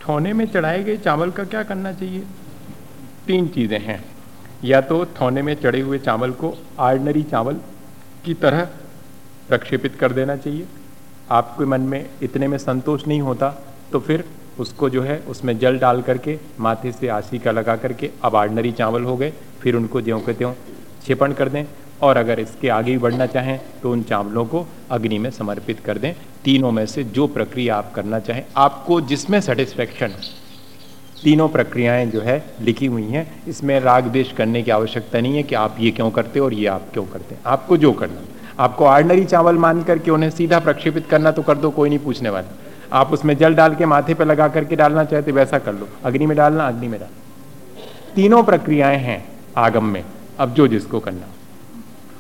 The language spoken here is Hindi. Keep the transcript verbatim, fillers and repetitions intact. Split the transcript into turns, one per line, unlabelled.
ठौने में चढ़ाए गए चावल का क्या करना चाहिए? तीन चीज़ें हैं। या तो ठौने में चढ़े हुए चावल को ऑर्डिनरी चावल की तरह प्रक्षेपित कर देना चाहिए। आपके मन में इतने में संतोष नहीं होता तो फिर उसको जो है उसमें जल डाल करके माथे से आसिका लगा करके अब ऑर्डिनरी चावल हो गए, फिर उनको ज्यों के त्यों क्षेपण कर दें। और अगर इसके आगे भी बढ़ना चाहें तो उन चावलों को अग्नि में समर्पित कर दें। तीनों में से जो प्रक्रिया आप करना चाहें, आपको जिसमें सेटिस्फेक्शन, तीनों प्रक्रियाएं जो है लिखी हुई हैं। इसमें राग द्वेष करने की आवश्यकता नहीं है कि आप ये क्यों करते हो और ये आप क्यों करते हैं। आपको जो करना, आपको ऑर्डिनरी चावल मान करके उन्हें सीधा प्रक्षेपित करना तो कर दो, कोई नहीं पूछने वाला। आप उसमें जल डाल के माथे पे लगा करके डालना चाहते वैसा कर लो, अग्नि में डालना अग्नि में डाल। तीनों प्रक्रियाएं हैं आगम में, अब जो जिसको करना।